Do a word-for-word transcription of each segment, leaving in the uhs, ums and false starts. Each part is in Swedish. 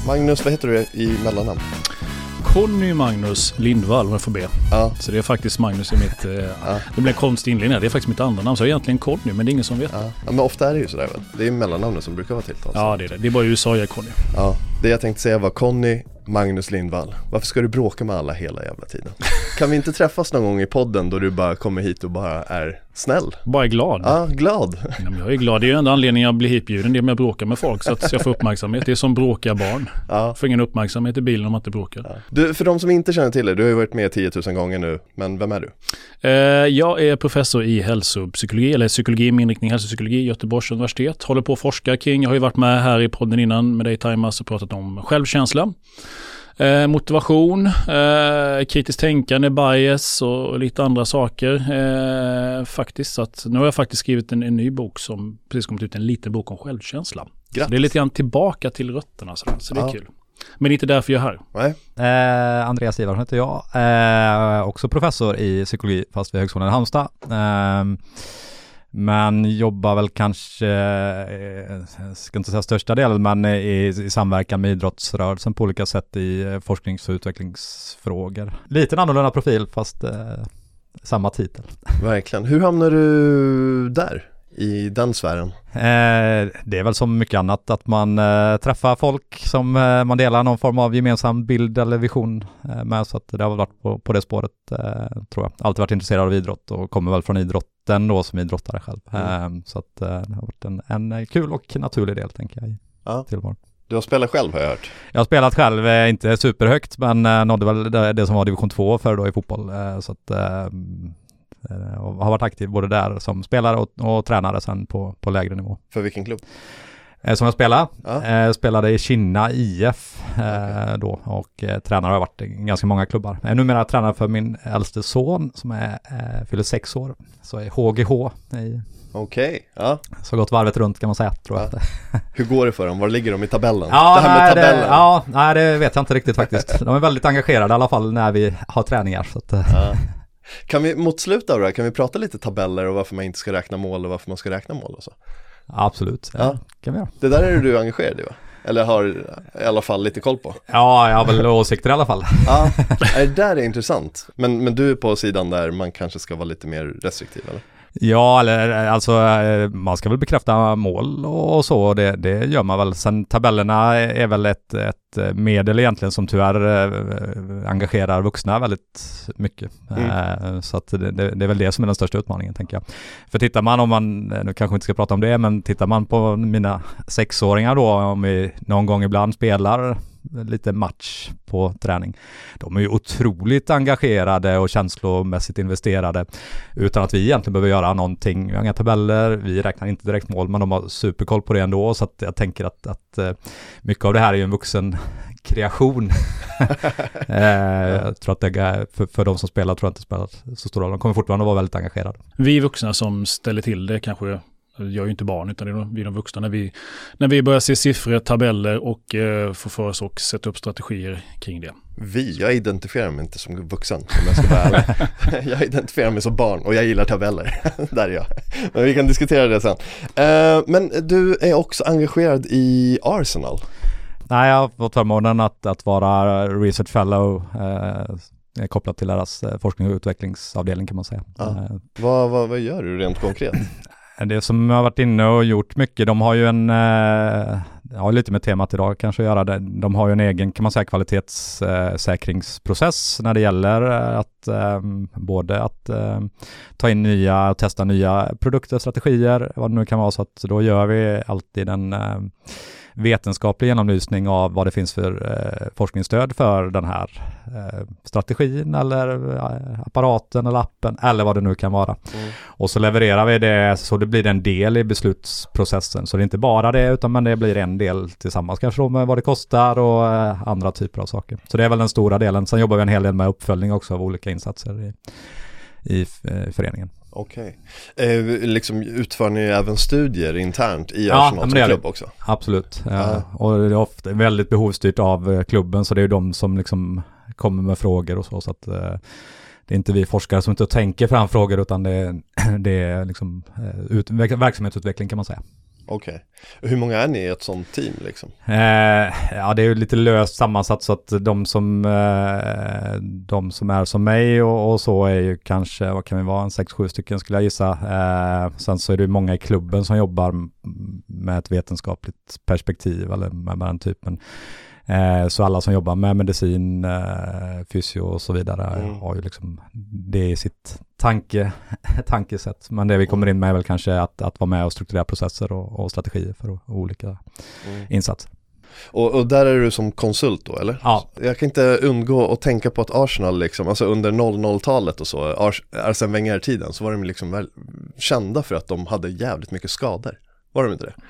Magnus, vad heter du i mellannamn? Conny Magnus Lindvall, om jag får be. Ja. Så det är faktiskt Magnus i mitt... Eh, ja. Det blir konstig inledning. Det är faktiskt mitt andra namn. Så jag är egentligen Conny, men det är ingen som vet. Ja. Ja, men ofta är det ju sådär väl. Det är mellannamnet som brukar vara tilltal. Ja, det är det. Det är bara i U S A jag är Conny. Ja, det jag tänkte säga var Conny Magnus Lindvall. Varför ska du bråka med alla hela jävla tiden? Kan vi inte träffas någon gång i podden då du bara kommer hit och bara är snäll? Bara är glad. Ja, glad. Ja, men jag är glad. Det är ju enda anledningen jag blir hitbjuden. Det är om jag bråkar med folk så att jag får uppmärksamhet. Det är som bråkar barn. Ja. Får ingen uppmärksamhet i bilen om man inte bråkar. Ja. Du, för de som inte känner till det, du har ju varit med tio tusen gånger nu. Men vem är du? Eh, jag är professor i hälsopsykologi, eller psykologi med inriktning hälsopsykologi i Göteborgs universitet. Håller på att forska kring. Jag har ju varit med här i podden innan med dig, Timas, och pratat om självkänsla. Eh, motivation, eh, kritiskt tänkande, bias och, och lite andra saker eh, faktiskt. Så att nu har jag faktiskt skrivit en, en ny bok som precis kommit ut, en liten bok om självkänsla. Så det är lite grann tillbaka till rötterna sådär, så det är ja. Kul. Men inte därför jag är här. Nej. Eh, Andreas Ivarsson heter jag, eh, också professor i psykologi fast vid Högskolan i Halmstad. Eh, Men jobbar väl kanske, jag ska inte säga största delen, men i, i samverkan med idrottsrörelsen på olika sätt i forsknings- och utvecklingsfrågor. Lite annorlunda profil fast eh, samma titel. Verkligen. Hur hamnar du där i den sfären? Eh, det är väl som mycket annat att man eh, träffar folk som eh, man delar någon form av gemensam bild eller vision eh, med, så att det har varit på, på det spåret eh, tror jag. Alltid varit intresserad av idrott och kommer väl från idrotten då som idrottare själv. Mm. Eh, så att eh, det har varit en, en kul och naturlig del tänker jag i ja. tillvaron. Du har spelat själv har jag hört. Jag har spelat själv, eh, inte superhögt men eh, nådde väl det, det som var division två för då i fotboll. Eh, så att eh, och har varit aktiv både där som spelare och, och tränare sen på, på lägre nivå. För vilken klubb? Eh, som jag spelade. Ja. Eh, spelade i Kinna I F eh, då och eh, tränare har varit i ganska många klubbar. Jag är numera tränare för min äldste son som är, eh, fyller sex år. Så är H G H. I, Okej, okay. ja. Så gått varvet runt kan man säga, tror jag. Ja. Hur går det för dem? Var ligger de i tabellen? Ja, det här med nej, tabellen. Det, ja, nej, det vet jag inte riktigt faktiskt. De är väldigt engagerade i alla fall när vi har träningar. Så att, ja. Kan vi mot slutet av det här, kan vi prata lite tabeller och varför man inte ska räkna mål och varför man ska räkna mål och så? Absolut, ja, ja. Kan vi göra. Det där är du engagerad i, va? Eller har i alla fall lite koll på? Ja, jag har väl åsikter i alla fall. Ja, det där är intressant. Men, men du är på sidan där man kanske ska vara lite mer restriktiv, eller? Ja, eller alltså man ska väl bekräfta mål och så, det, det gör man väl. Sen tabellerna är väl ett, ett medel egentligen som tyvärr engagerar vuxna väldigt mycket. Mm. Så att det, det är väl det som är den största utmaningen, tänker jag. För tittar man, om man, nu kanske inte ska prata om det, men tittar man på mina sexåringar då, om vi någon gång ibland spelar lite match på träning. De är ju otroligt engagerade och känslomässigt investerade utan att vi egentligen behöver göra någonting. Vi har inga tabeller, vi räknar inte direkt mål, men de har superkoll på det ändå, så att jag tänker att, att mycket av det här är ju en vuxen kreation. Jag tror att det är, för, för de som spelar tror jag inte spelar så stor roll. De kommer fortfarande vara väldigt engagerade. Vi vuxna som ställer till det kanske. Jag är ju inte barn utan det är vi är de vuxna när vi, när vi börjar se siffror, tabeller och eh, får för oss och sätta upp strategier kring det. Vi, jag identifierar mig inte som vuxen om jag ska vara ärlig. Jag identifierar mig som barn och jag gillar tabeller. Där är jag. Men vi kan diskutera det sen. Eh, men du är också engagerad i Arsenal. Nej, jag har fått förmånen att, att vara research fellow eh, kopplat till deras forskning och utvecklingsavdelning kan man säga. Ja. Eh, vad, vad, vad gör du rent konkret? Det som jag har varit inne och gjort mycket, de har ju en, eh, ja lite med temat idag kanske att göra det, de har ju en egen kan man säga kvalitetssäkringsprocess när det gäller att eh, både att eh, ta in nya och testa nya produkter, strategier, vad det nu kan vara, så att då gör vi alltid en eh, vetenskaplig genomlysning av vad det finns för eh, forskningsstöd för den här eh, strategin eller eh, apparaten eller appen eller vad det nu kan vara. Mm. Och så levererar vi det så det blir en del i beslutsprocessen. Så det är inte bara det utan men det blir en del tillsammans kanske då med vad det kostar och eh, andra typer av saker. Så det är väl den stora delen. Sen jobbar vi en hel del med uppföljning också av olika insatser i, i eh, föreningen. Okej. Okay. Eh, liksom utför ni även studier internt i ja, Arsenal som klubb också? Absolut. Ja. Ja. Och det är ofta väldigt behovsstyrt av klubben, så det är ju de som liksom kommer med frågor och så. Så att, eh, det är inte vi forskare som inte tänker fram frågor utan det är, det är liksom, eh, ut, verksamhetsutveckling kan man säga. Okej. Okay. Hur många är ni i ett sånt team liksom? Eh, ja, det är ju lite löst sammansatt så att de som, eh, de som är som mig och, och så är ju kanske, vad kan vi vara, en sex sju stycken skulle jag gissa. Eh, sen så är det många i klubben som jobbar med ett vetenskapligt perspektiv eller med, med den typen. Eh, så alla som jobbar med medicin, eh, fysio och så vidare mm. har ju liksom det i sitt tanke, tankesätt. Men det vi kommer in med är väl kanske att, att vara med och strukturera processer och, och strategier för olika mm. insatser. Och, och där är du som konsult då, eller? Ja. Jag kan inte undgå att tänka på att Arsenal liksom, alltså under noll noll-talet och så, Ars- Arsene Wenger-tiden, så var de liksom väl kända för att de hade jävligt mycket skador. Var de inte det?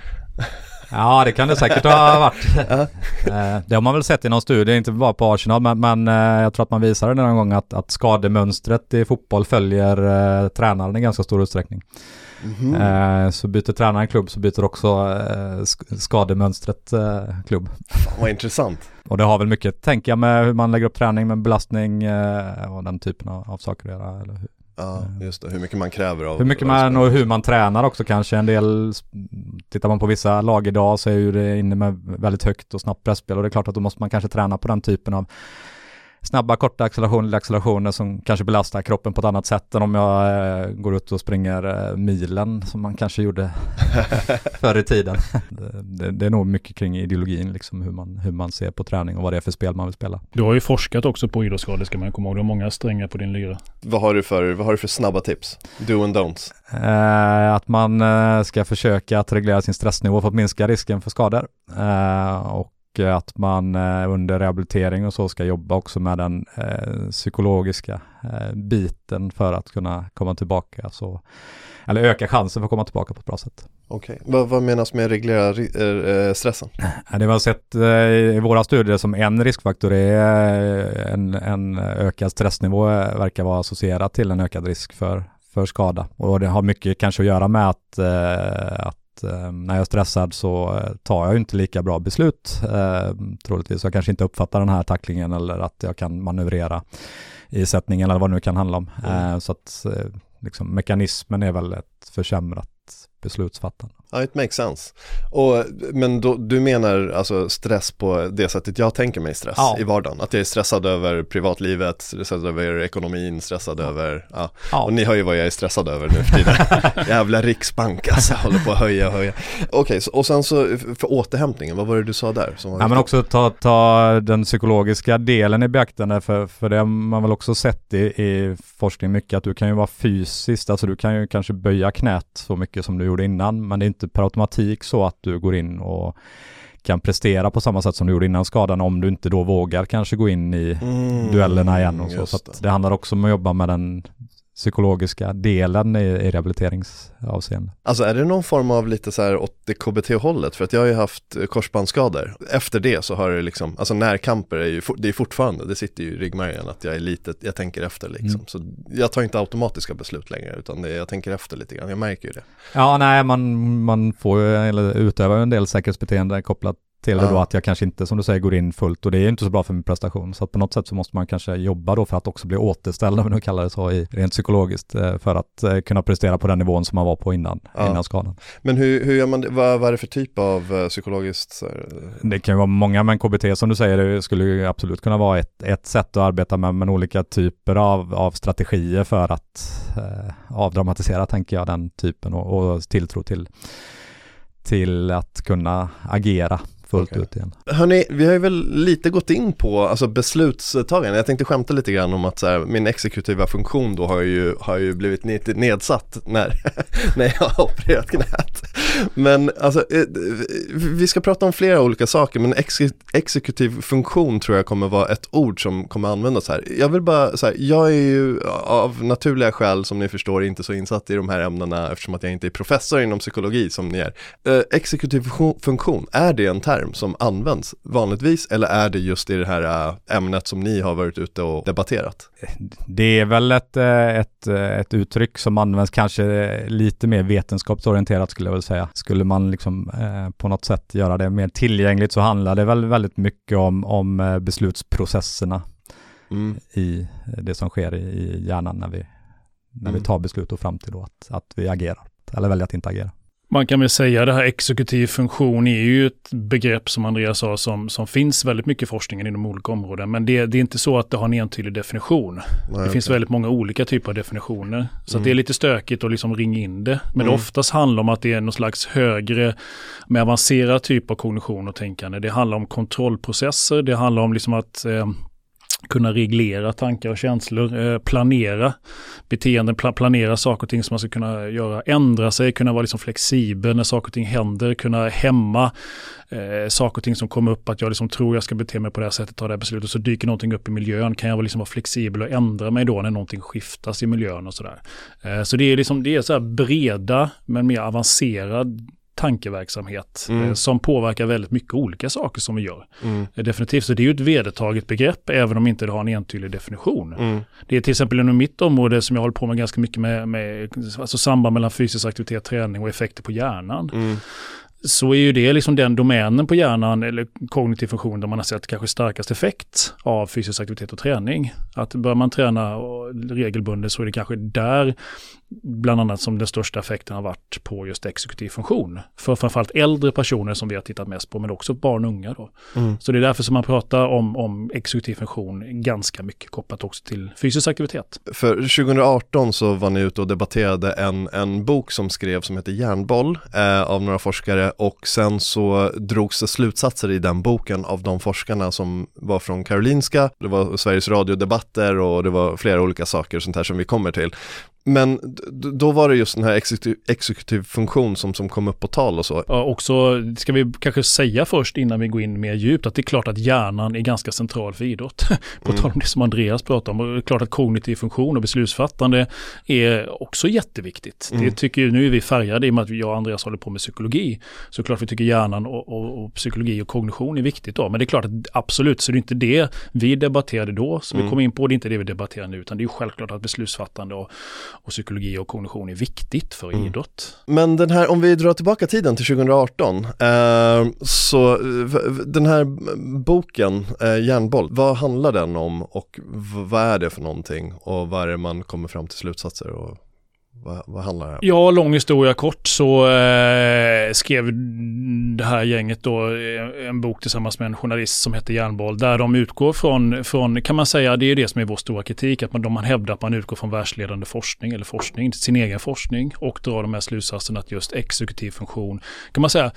Ja, det kan det säkert ha varit. Det har man väl sett i någon studie, inte bara på Arsenal, men, men jag tror att man visade någon gång att, att skademönstret i fotboll följer eh, tränaren i ganska stor utsträckning. Mm-hmm. Eh, så byter tränaren en klubb så byter också eh, skademönstret eh, klubb. Fan, vad intressant. Och det har väl mycket, tänker jag, med hur man lägger upp träning med belastning eh, och den typen av, av saker att göra, eller hur? Ja, just det. Hur mycket man kräver av... Hur mycket man och hur man tränar också kanske. En del, tittar man på vissa lag idag så är ju det inne med väldigt högt och snabbt pressspel. Och det är klart att då måste man kanske träna på den typen av snabba, korta accelerationer eller accelerationer som kanske belastar kroppen på ett annat sätt än om jag eh, går ut och springer eh, milen som man kanske gjorde förr i tiden. Det, det, det är nog mycket kring ideologin, liksom hur man, hur man ser på träning och vad det är för spel man vill spela. Du har ju forskat också på idrottsskador, ska man komma ihåg. Du har många strängar på din lyra. Vad har du för, vad har du för snabba tips? Do and don'ts? Eh, att man eh, ska försöka att reglera sin stressnivå för att minska risken för skador. Eh, och att man eh, under rehabilitering och så ska jobba också med den eh, psykologiska eh, biten för att kunna komma tillbaka, så, eller öka chansen för att komma tillbaka på ett bra sätt. Okej, okay. vad, vad menas med reglera eh, stressen? Det vi har sett eh, i våra studier som en riskfaktor är en, en ökad stressnivå verkar vara associerat till en ökad risk för, för skada. Och det har mycket kanske att göra med att, eh, att när jag är stressad så tar jag inte lika bra beslut eh, troligtvis. Jag kanske inte uppfattar den här tacklingen eller att jag kan manövrera i sättningen eller vad det nu kan handla om. Mm. Eh, så att eh, liksom, mekanismen är väl ett försämrat beslutsfattande. Ja, it makes sense. Och, men då, du menar alltså stress på det sättet jag tänker mig stress ja. i vardagen? Att jag är stressad över privatlivet, stressad över ekonomin, stressad ja. över... Ja. Ja. Och ni hör ju vad jag är stressad över nu för tiden. Jävla Riksbank alltså, håller på att höja och höja. Okej, okay, så, och sen så för återhämtningen, vad var det du sa där? Som var ja, men också ta, ta den psykologiska delen i beaktande, för, för det har man väl också sett i, i forskning mycket, att du kan ju vara fysiskt, alltså du kan ju kanske böja knät så mycket som du gjorde innan, men det är inte per automatik så att du går in och kan prestera på samma sätt som du gjorde innan skadan, om du inte då vågar kanske gå in i mm, duellerna igen och så. Så att det handlar också om att jobba med den psykologiska delen i, i rehabiliteringsavseende. Alltså är det någon form av lite så här åt K B T-hållet? För att jag har ju haft korsbandsskador. Efter det så har det liksom, alltså närkamper är ju, det är fortfarande, det sitter ju i ryggmärgen att jag är lite, jag tänker efter liksom. Mm. Så jag tar inte automatiska beslut längre, utan det, jag tänker efter lite grann, jag märker ju det. Ja, nej, man, man får ju, eller utövar en del säkerhetsbeteende kopplat till det då, att jag kanske inte, som du säger, går in fullt, och det är inte så bra för min prestation, så att på något sätt så måste man kanske jobba då för att också bli återställd, om vi nu kallar det så, i, rent psykologiskt, för att eh, kunna prestera på den nivån som man var på innan, ja. innan skadan. Men hur, hur gör man det? Vad, vad är det för typ av uh, psykologiskt? Så här? Det kan ju vara många, men K B T som du säger, det skulle ju absolut kunna vara ett, ett sätt att arbeta med, men olika typer av, av strategier för att eh, avdramatisera, tänker jag, den typen och, och tilltro till, till att kunna agera fullt okay. ut igen. Hörrni, vi har ju väl lite gått in på alltså beslutstagande. Jag tänkte skämta lite grann om att så här, min exekutiva funktion då har ju, har ju blivit nedsatt när, när jag har opererat knät. Men alltså, vi ska prata om flera olika saker, men ex- exekutiv funktion tror jag kommer vara ett ord som kommer användas här. Jag vill bara så här, jag är ju av naturliga skäl, som ni förstår, inte så insatt i de här ämnena eftersom att jag inte är professor inom psykologi som ni är. Exekutiv funktion, är det en term som används vanligtvis, eller är det just i det här ämnet som ni har varit ute och debatterat? Det är väl ett, ett, ett uttryck som används kanske lite mer vetenskapsorienterat, skulle jag väl säga. Skulle man liksom eh, på något sätt göra det mer tillgängligt, så handlar det väl väldigt mycket om, om beslutsprocesserna mm. i det som sker i, i hjärnan när vi, när mm. vi tar beslut och fram till då att, att vi agerar, eller väljer att inte agera. Man kan väl säga att det här exekutiv funktion är ju ett begrepp som Andreas sa som, som finns väldigt mycket i forskningen inom olika områden. Men det, det är inte så att det har en entydig definition. Nej, det okay. finns väldigt många olika typer av definitioner. Så mm. att det är lite stökigt att liksom ringa in det. Men mm. det oftast handlar om att det är någon slags högre, mer avancerad typ av kognition och tänkande. Det handlar om kontrollprocesser. Det handlar om liksom att eh, kunna reglera tankar och känslor, eh, planera beteenden, pla- planera saker och ting som man ska kunna göra, ändra sig, kunna vara liksom flexibel när saker och ting händer, kunna hämma eh, saker och ting som kommer upp, att jag liksom tror jag ska bete mig på det här sättet, ta det här beslutet, så dyker någonting upp i miljön, kan jag liksom vara flexibel och ändra mig då när någonting skiftas i miljön och sådär. Eh, så det är liksom, det är så här breda men mer avancerad tankeverksamhet mm. eh, som påverkar väldigt mycket olika saker som vi gör. Mm. Eh, definitivt, så det är ju ett vedertaget begrepp även om inte det har en entydig definition. Mm. Det är till exempel inom mitt område som jag håller på med ganska mycket med, med alltså samband mellan fysisk aktivitet, träning och effekter på hjärnan. Mm. Så är ju det liksom den domänen på hjärnan eller kognitiv funktion där man har sett kanske starkast effekt av fysisk aktivitet och träning. Att bör man träna regelbundet så är det kanske där bland annat som den största effekten har varit på just exekutiv funktion. För framförallt äldre personer som vi har tittat mest på, men också barn och unga då. Mm. Så det är därför som man pratar om, om exekutiv funktion ganska mycket kopplat också till fysisk aktivitet. För tjugo arton så var ni ute och debatterade en, en bok som skrevs som heter Hjärnboll eh, av några forskare, och sen så drogs det slutsatser i den boken av de forskarna som var från Karolinska. Det var Sveriges radiodebatter och det var flera olika saker och sånt här som vi kommer till. Men d- då var det just den här exekutiv, exekutiv funktion som, som kom upp på tal och så. Ja, också ska vi kanske säga först innan vi går in mer djupt att det är klart att hjärnan är ganska central för idrott. På mm. tal om det som Andreas pratade om. Och det är klart att kognitiv funktion och beslutsfattande är också jätteviktigt. Mm. Det tycker nu är vi färgade i och med att jag och Andreas håller på med psykologi. Så klart vi tycker hjärnan och, och, och psykologi och kognition är viktigt då. Men det är klart att absolut så det är inte det vi debatterade då som mm. vi kom in på. Det är inte det vi debatterar nu, utan det är ju självklart att beslutsfattande och och psykologi och kognition är viktigt för mm. idrott. Men den här, om vi drar tillbaka tiden till tjugo arton, eh, så den här boken, eh, Hjärnboll, vad handlar den om och v- vad är det för någonting och vad är det man kommer fram till slutsatser och vad, vad handlar det om? Ja, lång historia kort så eh, skrev det här gänget då en bok tillsammans med en journalist som heter Hjärnboll, där de utgår från, från kan man säga, det är det som är vår stora kritik, att man, de man hävdar att man utgår från världsledande forskning eller forskning, sin egen forskning, och drar de här slutsatserna att just exekutiv funktion, kan man säga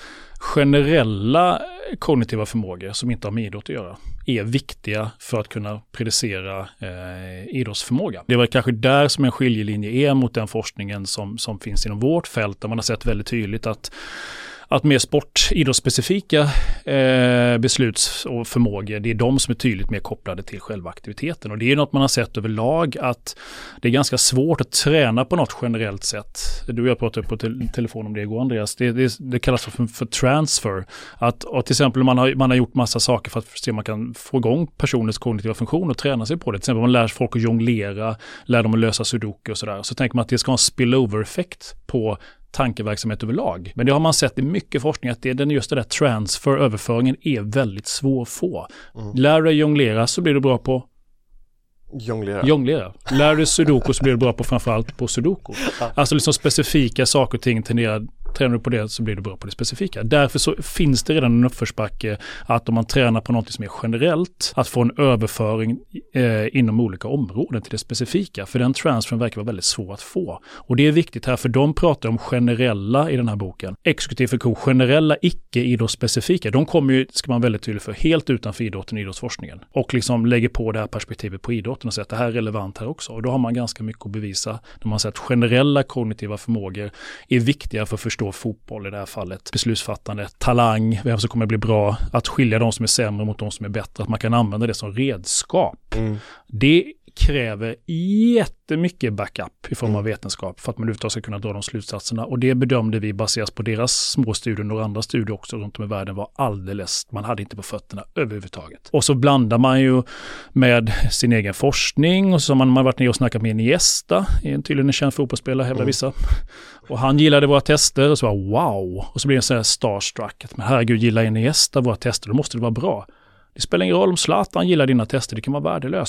generella kognitiva förmågor som inte har med idrott att göra, är viktiga för att kunna predicera eh, idrottsförmåga. Det var kanske där som en skiljelinje är mot den forskningen som, som finns inom vårt fält, där man har sett väldigt tydligt att att mer sport, idrottsspecifika eh, besluts- och förmågor, det är de som är tydligt mer kopplade till själva aktiviteten. Och det är något man har sett överlag, att det är ganska svårt att träna på något generellt sätt. Du och jag pratade på te- telefon om det igår, Andreas. Det, det, det kallas för, för transfer. Att, och till exempel man har, man har gjort massa saker för att se om man kan få igång personens kognitiva funktion och träna sig på det. Till exempel man lär folk att jonglera, lär dem att lösa sudoku och sådär. Så tänker man att det ska ha en spillover-effekt på tankeverksamhet överlag. Men det har man sett i mycket forskning att det, den just det där transfer, överföringen, är väldigt svår att få. Mm. Lär dig jonglera så blir du bra på jonglera. jonglera. Lär dig sudoku så blir du bra på framförallt på sudoku. Alltså liksom specifika saker och ting tenderar, tränar du på det så blir du bra på det specifika. Därför så finns det redan en uppförsbacke att om man tränar på något som är generellt, att få en överföring eh, inom olika områden till det specifika. För den transfern verkar vara väldigt svår att få. Och det är viktigt här, för de pratar om generella i den här boken. Exekutiv funktion, generella, icke-idrottsspecifika. De kommer ju, ska man väldigt tydligt för, helt utanför idrotten och idrottsforskningen. Och liksom lägger på det här perspektivet på idrotten och säger att det här är relevant här också. Och då har man ganska mycket att bevisa när man säger att generella kognitiva förmågor är viktiga för att förstå fotboll i det här fallet, beslutsfattande, talang, vem som kommer att bli bra, att skilja de som är sämre mot de som är bättre, att man kan använda det som redskap. Mm. Det kräver jättemycket backup i form av vetenskap för att man överhuvudtaget ska kunna dra de slutsatserna, och det bedömde vi baseras på deras små studier och några andra studier också runt om i världen var alldeles, man hade inte på fötterna överhuvudtaget. Och så blandar man ju med sin egen forskning, och så har man, man varit ner och snackat med Iniesta, en tydligen en känd fotbollsspelare, hävdar mm. vissa. Och han gillade våra tester och så var wow, och så blir det en sån här starstruck, att men herregud, gillar Iniesta våra tester, då måste det vara bra. Det spelar ingen roll om Zlatan gillar dina tester, det kan vara värdelöst.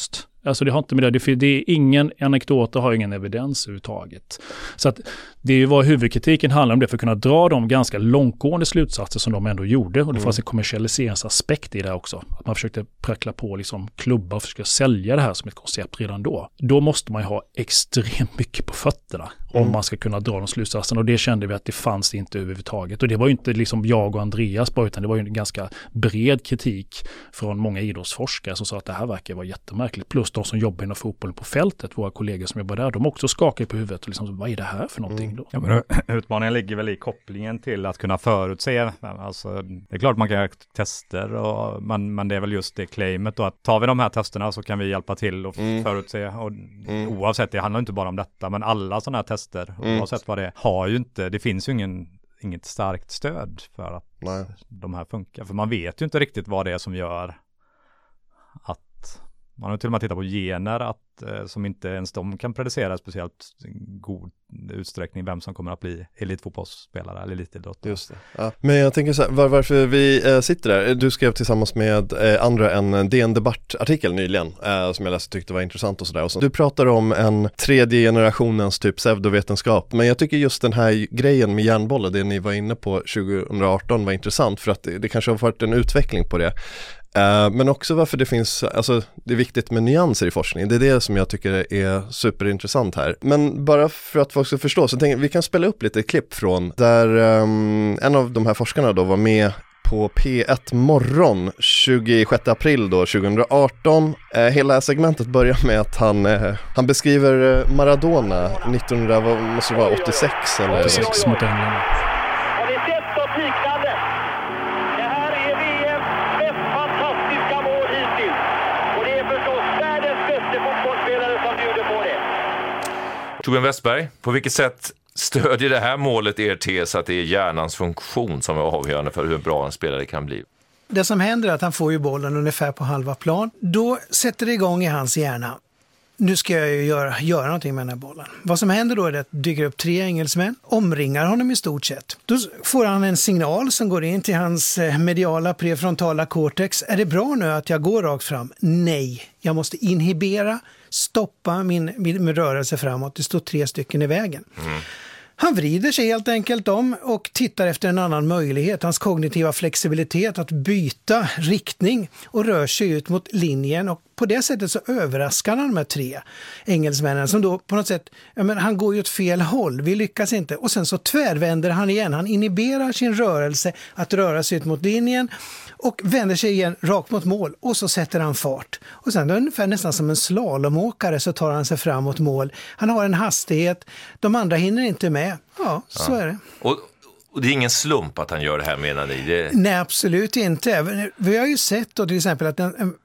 Alltså det har inte med det, det, det är ingen anekdoter, har ingen evidens överhuvudtaget. Så att det var huvudkritiken handlar om det för att kunna dra de ganska långtgående slutsatser som de ändå gjorde. Och det mm. fanns en kommersialiseringsaspekt i det också. Att man försökte prackla på liksom klubbar och försöka sälja det här som ett koncept redan då. Då måste man ju ha extremt mycket på fötterna mm. om man ska kunna dra de slutsatserna. Och det kände vi att det fanns det inte överhuvudtaget. Och det var ju inte liksom jag och Andreas bara, utan det var ju en ganska bred kritik från många idrottsforskare som sa att det här verkar vara jättemärkligt. Plus de som jobbar inom fotbollen på fältet, våra kollegor som jobbar där, de också skakar på huvudet och liksom, vad är det här för någonting då? Ja, men utmaningen ligger väl i kopplingen till att kunna förutse. Alltså, det är klart man kan göra tester, och, men, men det är väl just det claimet då, att tar vi de här testerna så kan vi hjälpa till och mm. förutse. Och mm. oavsett, det handlar inte bara om detta, men alla sådana här tester, mm. oavsett vad det är, har ju inte, det finns ju ingen, inget starkt stöd för att Nej. de här funkar. För man vet ju inte riktigt vad det är som gör att man har till och med tittat på gener att, eh, som inte ens de kan predicera speciellt god utsträckning vem som kommer att bli elitfotbollsspelare eller elitidrott. Just det. Ja. Men jag tänker så här, var, varför vi eh, sitter där. Du skrev tillsammans med eh, andra en D N-debattartikel nyligen eh, som jag läste och tyckte var intressant och sådär. Och så. Du pratar om en tredje generationens typ pseudovetenskap. Men jag tycker just den här grejen med järnbollen, det ni var inne på tjugo arton var intressant för att det, det kanske har varit en utveckling på det. Uh, men också varför det finns, alltså det är viktigt med nyanser i forskning. Det är det som jag tycker är superintressant här. Men bara för att folk ska förstå så tänker jag, vi kan spela upp lite klipp från där um, en av de här forskarna då var med på P ett morgon tjugosjätte april då tjugo arton. Uh, hela segmentet börjar med att han, uh, han beskriver Maradona nittonhundra, vad måste det vara, åttiosex eller åttiosex mot England. Torbjörn Westberg, på vilket sätt stödjer det här målet er tes att det är hjärnans funktion som är avgörande för hur bra en spelare kan bli? Det som händer är att han får ju bollen ungefär på halva plan. Då sätter det igång i hans hjärna. Nu ska jag ju göra, göra någonting med den här bollen. Vad som händer då är att det dyker upp tre engelsmän, omringar honom i stort sett. Då får han en signal som går in till hans mediala prefrontala cortex. Är det bra nu att jag går rakt fram? Nej, jag måste inhibera, stoppa min, min, min rörelse framåt. Det står tre stycken i vägen. Mm. Han vrider sig helt enkelt om och tittar efter en annan möjlighet. Hans kognitiva flexibilitet att byta riktning och rör sig ut mot linjen. Och på det sättet så överraskar han de här tre engelsmännen som då på något sätt, ja men han går ju åt fel håll, vi lyckas inte. Och sen så tvärvänder han igen. Han inhiberar sin rörelse att röra sig ut mot linjen och vänder sig igen rakt mot mål och så sätter han fart. Och sen ungefär nästan som en slalomåkare så tar han sig fram mot mål. Han har en hastighet, de andra hinner inte med. Ja, så ja. är det. Och, och det är ingen slump att han gör det här, menar ni? Det... Nej, absolut inte. Vi har ju sett då till exempel att en, en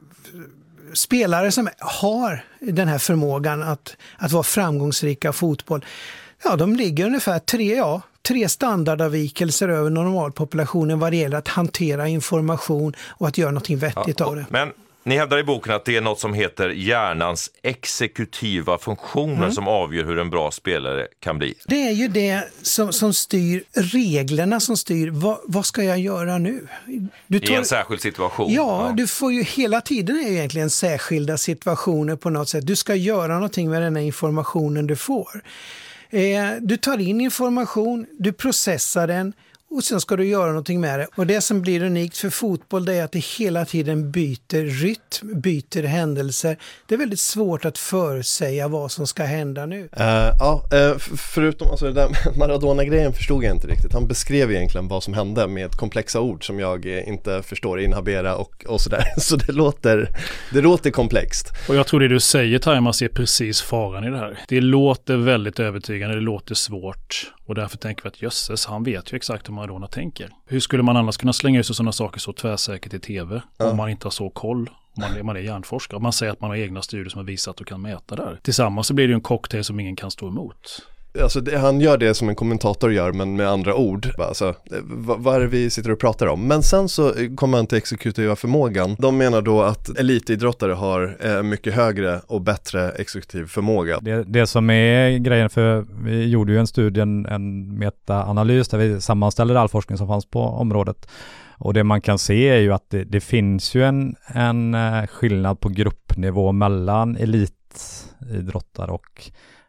spelare som har den här förmågan att, att vara framgångsrika fotboll, ja, de ligger ungefär tre, ja, tre standardavvikelser över normalpopulationen vad det gäller att hantera information och att göra någonting vettigt ja, och, av det. Men ni hävdar i boken att det är något som heter hjärnans exekutiva funktioner mm. som avgör hur en bra spelare kan bli. Det är ju det som, som styr reglerna, som styr vad, vad ska jag göra nu? Du tar, I en särskild situation. Ja, ja, du får ju hela tiden är ju egentligen särskilda situationer på något sätt. Du ska göra någonting med den här informationen du får. Eh, du tar in information, du processar den och sen ska du göra någonting med det. Och det som blir unikt för fotboll det är att det hela tiden byter rytm, byter händelser. Det är väldigt svårt att förutsäga vad som ska hända nu. Uh, ja, uh, förutom alltså, det där Maradona-grejen förstod jag inte riktigt. Han beskrev egentligen vad som hände med komplexa ord som jag inte förstår, inhabera och, och sådär. Så det låter, det låter komplext. Och jag tror det du säger, Taimas, är precis faran i det här. Det låter väldigt övertygande, det låter svårt. Och därför tänker vi att jösses, han vet ju exakt hur Maradona tänker. Hur skulle man annars kunna slänga ut sådana saker så tvärsäkert i tv ja. om man inte har så koll? Om man är, man är hjärnforskare. Man säger att man har egna studier som har visat och kan mäta där. Tillsammans så blir det ju en cocktail som ingen kan stå emot. Alltså det, han gör det som en kommentator gör, men med andra ord. Alltså, vad, vad är det vi sitter och pratar om? Men sen så kommer han till exekutiva förmågan. De menar då att elitidrottare har eh, mycket högre och bättre exekutiv förmåga. Det, det som är grejen, för vi gjorde ju en studie, en, en meta-analys där vi sammanställde all forskning som fanns på området. Och det man kan se är ju att det, det finns ju en, en skillnad på gruppnivå mellan elitidrottare och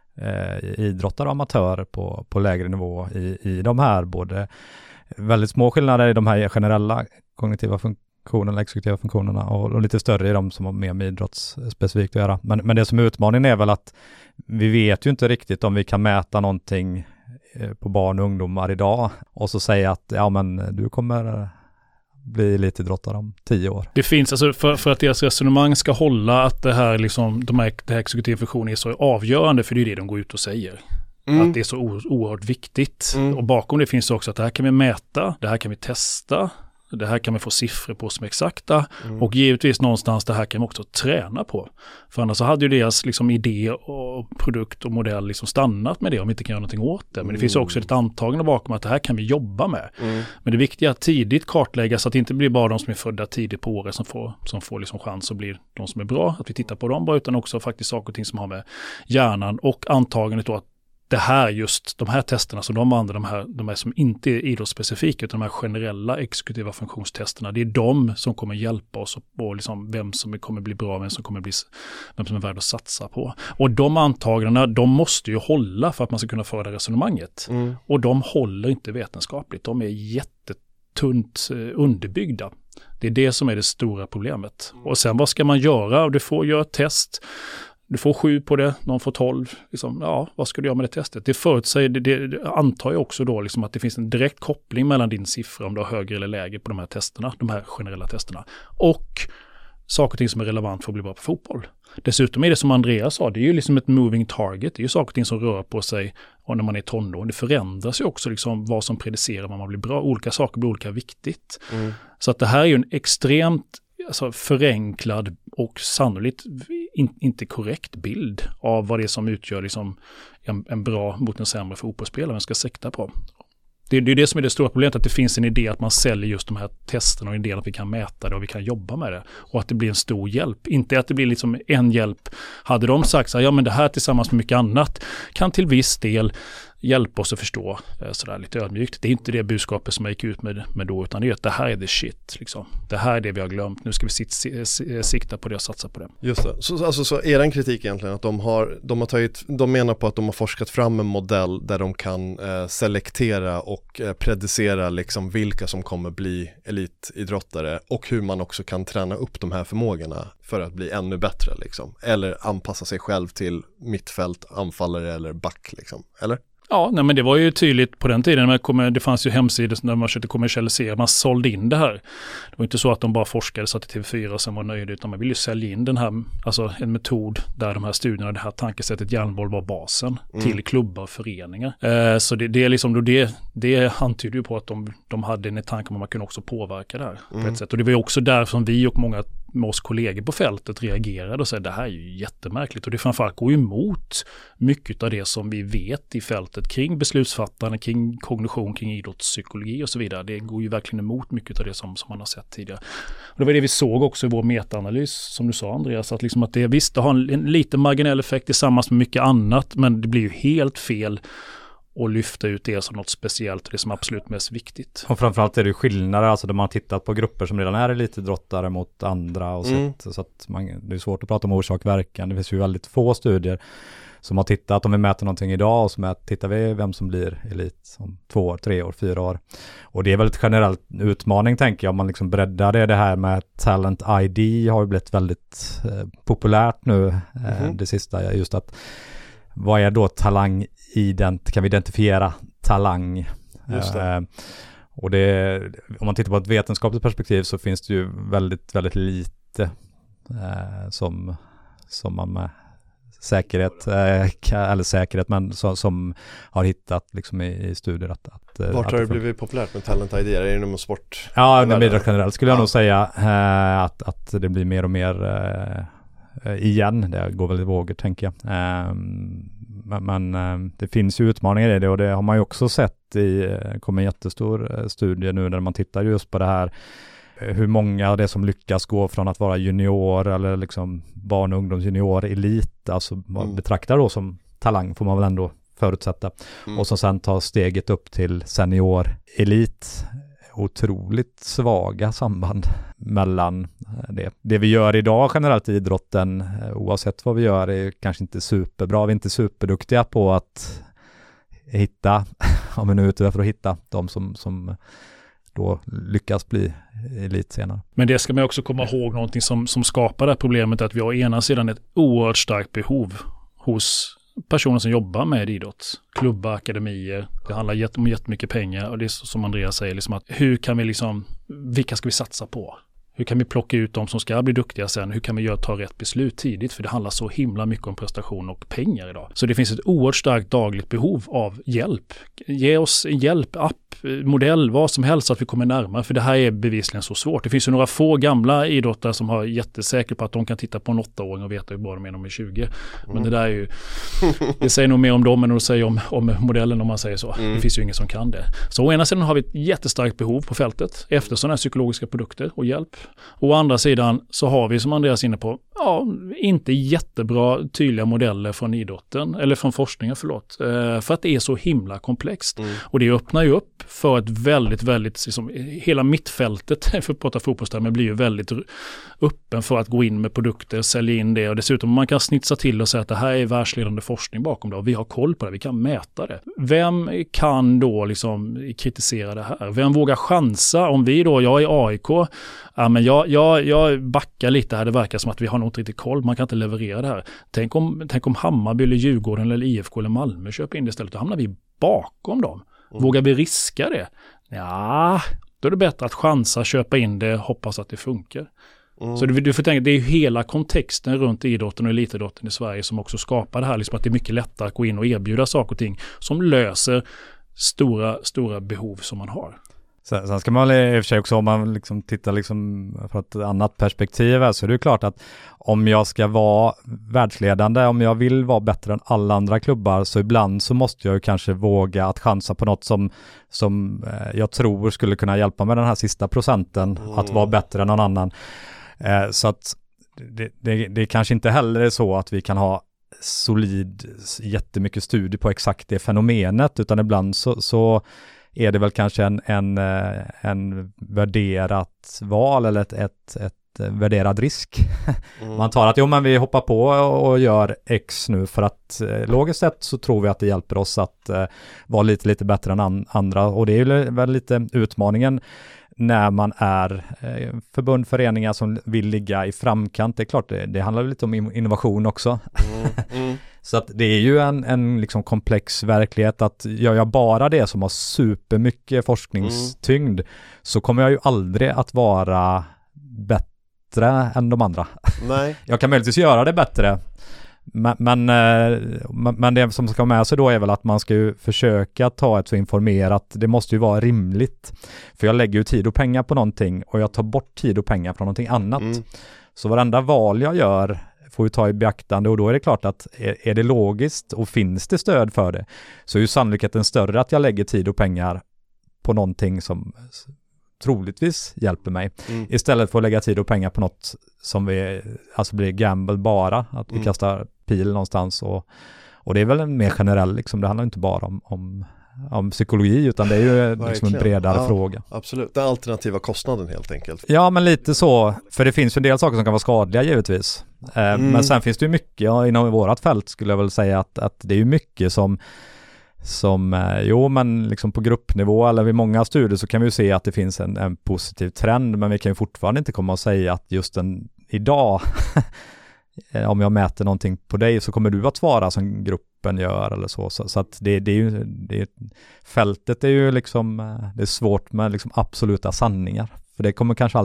eh, idrottare och amatörer på, på lägre nivå i, i de här, både väldigt små skillnader i de här generella kognitiva funktionerna, exekutiva funktionerna och, och lite större i de som har mer med idrottsspecifikt att göra. Men, men det som är utmaningen är väl att vi vet ju inte riktigt om vi kan mäta någonting på barn och ungdomar idag och så säga att ja men du kommer bli elitidrottare om tio år. Det finns alltså för, för att deras resonemang ska hålla, att det här liksom, de här, det här exekutiva funktionen är så avgörande, för det är det de går ut och säger. Mm. Att det är så o- oerhört viktigt. Mm. Och bakom det finns också att det här kan vi mäta, det här kan vi testa, det här kan vi få siffror på som är exakta. Mm. Och givetvis någonstans det här kan vi också träna på. För annars så hade ju deras liksom idé och produkt och modell liksom stannat med det om vi inte kan göra någonting åt det. Men det mm. finns också ett antagande bakom att det här kan vi jobba med. Mm. Men det viktiga är att tidigt kartlägga så att det inte blir bara de som är födda tidigt på året som får, som får liksom chans att bli de som är bra. Att vi tittar på dem bara, utan också faktiskt saker och ting som har med hjärnan och antagandet då att det här just, de här testerna som de använder, de här, de här som inte är idrottsspecifika utan de här generella exekutiva funktionstesterna, det är de som kommer hjälpa oss och, och liksom vem som kommer bli bra, vem som kommer bli, vem som är värd att satsa på. Och de antagandena, de måste ju hålla för att man ska kunna föra det resonemanget. Mm. Och de håller inte vetenskapligt, de är jättetunt eh, underbyggda. Det är det som är det stora problemet. Mm. Och sen vad ska man göra? Du får göra ett test. Du får sju på det, någon får tolv. Liksom, ja, vad ska du göra med det testet? Det förutsäger, det, det, det antar jag också då liksom att det finns en direkt koppling mellan din siffra, om du har högre eller lägre på de här testerna, de här generella testerna, och saker och ting som är relevant för att bli bra på fotboll. Dessutom är det som Andreas sa, det är ju liksom ett moving target, det är ju saker och ting som rör på sig och när man är tonåring. Det förändras ju också liksom vad som predicerar vad man blir bra. Olika saker blir olika viktigt. Mm. Så att det här är ju en extremt alltså förenklad och sannolikt in, inte korrekt bild av vad det är som utgör liksom en, en bra mot en sämre fotbollsspelare man ska sikta på. Det, det är det som är det stora problemet, att det finns en idé att man säljer just de här testerna och idén att vi kan mäta det och vi kan jobba med det och att det blir en stor hjälp. Inte att det blir liksom en hjälp. Hade de sagt så här, ja men det här tillsammans med mycket annat kan till viss del hjälpa oss att förstå sådär lite ödmjukt. Det är inte det budskapet som jag gick ut med, med då, utan det är att det här är the shit. Liksom. Det här är det vi har glömt. Nu ska vi sit, sikta på det och satsa på det. Just det. Så, alltså, så är den kritik egentligen att de har, de har tagit, de menar på att de har forskat fram en modell där de kan eh, selektera och eh, predicera liksom vilka som kommer bli elitidrottare och hur man också kan träna upp de här förmågorna för att bli ännu bättre liksom. Eller anpassa sig själv till mittfält, anfallare eller back liksom. Eller? Ja, nej, men det var ju tydligt på den tiden. Men kom, det fanns ju hemsidor där man försökte kommersialisera. Man sålde in det här. Det var inte så att de bara forskade, satt i T V fyra och sen var nöjda, utan man ville ju sälja in den här, alltså en metod där de här studierna, det här tankesättet järnboll var basen mm. till klubbar och föreningar. Eh, så det, det är liksom, det, det antyder ju på att de, de hade en tanke om att man kunde också påverka det här mm. på ett sätt. Och det var ju också där som vi och många med oss kollegor på fältet reagerade och sa det här är ju jättemärkligt, och det framförallt går emot mycket av det som vi vet i fältet kring beslutsfattande, kring kognition, kring idrottspsykologi och så vidare. Det går ju verkligen emot mycket av det som, som man har sett tidigare. Och det var det vi såg också i vår metaanalys, som du sa Andreas, att, liksom att det visst, det har en, en liten marginell effekt tillsammans med mycket annat, men det blir ju helt fel och lyfta ut det som något speciellt och det som är absolut mest viktigt. Och framförallt är det skillnader, alltså där man har tittat på grupper som redan är elitidrottare mot andra och mm. sett, så att man, det är svårt att prata om orsak-verkan. Det finns ju väldigt få studier som har tittat, om vi mäter någonting idag och så mäter, tittar vi vem som blir elit om två år, tre år, fyra år. Och det är väl ett generellt utmaning, tänker jag, om man liksom breddar det. Det här med Talent I D har ju blivit väldigt eh, populärt nu eh, mm. det sista, just att vad är då talang? Ident, kan vi identifiera talang? Just det. Eh, och det, om man tittar på ett vetenskapligt perspektiv så finns det ju väldigt, väldigt lite eh, som, som man med säkerhet, eh, eller säkerhet, men så, som har hittat liksom i, i studier att... att Vart att har det blivit populärt med Talent I D? Är det inom sport? Ja, inom idrott generellt skulle jag ja. nog säga eh, att, att det blir mer och mer eh, igen. Det går väl i vågor, tänker jag. Eh, Men, men det finns ju utmaningar i det, och det har man ju också sett i, det kom en jättestor studie nu där man tittar just på det här, hur många av det som lyckas gå från att vara junior eller liksom barn- och ungdomsjunior elit, alltså man mm. betraktar då som talang får man väl ändå förutsätta, mm. och som sen tar steget upp till senior elit. Otroligt svaga samband mellan det. Det vi gör idag generellt i idrotten, oavsett vad vi gör, är kanske inte superbra. Vi är inte superduktiga på att hitta, om vi nu är ute för att hitta de som, som då lyckas bli elit senare. Men det ska man också komma ihåg, någonting som, som skapar det här problemet, att vi har ena sidan ett oerhört starkt behov hos personer som jobbar med idrott, klubbar, akademier. Det handlar om jättemycket pengar, och det är som Andreas säger, liksom att hur kan vi liksom, vilka ska vi satsa på? Hur kan vi plocka ut de som ska bli duktiga sen? Hur kan vi göra, ta rätt beslut tidigt? För det handlar så himla mycket om prestation och pengar idag. Så det finns ett oerhört starkt dagligt behov av hjälp. Ge oss en hjälp, app, modell, vad som helst så att vi kommer närmare. För det här är bevisligen så svårt. Det finns ju några få gamla idrottare som har jättesäkert på att de kan titta på en åttaåring och veta hur bra de är när de är tjugo. Men mm. det där är ju, det säger nog mer om dem än att säga om, om modellen, om man säger så. Mm. Det finns ju ingen som kan det. Så å ena sidan har vi ett jättestarkt behov på fältet efter sådana här psykologiska produkter och hjälp. Och å andra sidan så har vi, som Andreas är inne på, ja, inte jättebra tydliga modeller från idrotten, eller från forskningen, förlåt, eh, för att det är så himla komplext. Mm. Och det öppnar ju upp för ett väldigt, väldigt, liksom, hela mittfältet, för att prata fotbollstermer, blir ju väldigt öppen för att gå in med produkter, sälja in det, och dessutom man kan snitsa till och säga att det här är världsledande forskning bakom det, och vi har koll på det, vi kan mäta det. Vem kan då liksom kritisera det här? Vem vågar chansa? Om vi då, jag är A I K, ja, men jag, jag, jag backar lite här, det verkar som att vi har nog inte riktigt koll, man kan inte leverera det här. Tänk om, tänk om Hammarby eller Djurgården eller I F K eller Malmö köper in det istället, då hamnar vi bakom dem. Mm. Vågar vi riska det? Ja, då är det bättre att chansa, köpa in det, hoppas att det funkar. Mm. Så du, du får tänka, det är hela kontexten runt idrotten och elitidrotten i Sverige som också skapar det här, liksom att det är mycket lättare att gå in och erbjuda saker och ting som löser stora, stora behov som man har. Sen, sen ska man i och för sig också, om man liksom tittar liksom från ett annat perspektiv här, så är det klart att om jag ska vara världsledande, om jag vill vara bättre än alla andra klubbar, så ibland så måste jag ju kanske våga att chansa på något som, som eh, jag tror skulle kunna hjälpa med den här sista procenten, mm. att vara bättre än någon annan. Eh, så att det, det, det kanske inte heller är så att vi kan ha solid, jättemycket studie på exakt det fenomenet, utan ibland så, så är det väl kanske en, en, en värderat val eller ett, ett, ett värderad risk. Mm. Man tar att jo, men vi hoppar på och gör X nu för att eh, logiskt sett så tror vi att det hjälper oss att eh, vara lite, lite bättre än an, andra, och det är ju väl lite utmaningen när man är eh, förbund, föreningar som vill ligga i framkant. Det är klart, det, det handlar lite om innovation också. Mm. Mm. Så att det är ju en, en liksom komplex verklighet att gör jag bara det som har supermycket forskningstyngd, mm. så kommer jag ju aldrig att vara bättre än de andra. Nej. Jag kan möjligtvis göra det bättre, men, men, men det som ska med sig då är väl att man ska ju försöka ta ett så informerat, det måste ju vara rimligt. För jag lägger ju tid och pengar på någonting och jag tar bort tid och pengar från någonting annat. Mm. Så varenda val jag gör får ju ta i beaktande, och då är det klart att är, är det logiskt och finns det stöd för det, så är ju sannolikheten större att jag lägger tid och pengar på någonting som troligtvis hjälper mig, mm. istället för att lägga tid och pengar på något som vi, alltså blir gamble bara, att vi mm. kastar pil någonstans, och, och det är väl en mer generell, liksom, det handlar inte bara om, om, om psykologi, utan det är ju liksom en bredare ja, fråga. Absolut, den alternativa kostnaden helt enkelt. Ja, men lite så, för det finns ju en del saker som kan vara skadliga givetvis, mm. men sen finns det ju mycket, ja, inom vårat fält skulle jag väl säga att, att det är ju mycket som som, jo men liksom på gruppnivå eller vid många studier så kan vi ju se att det finns en, en positiv trend, men vi kan ju fortfarande inte komma och säga att just en, idag om jag mäter någonting på dig så kommer du att svara som gruppen gör eller så, så, så att det, det är ju det är, fältet är ju liksom, det är svårt med liksom absoluta sanningar, för det kommer kanske aldrig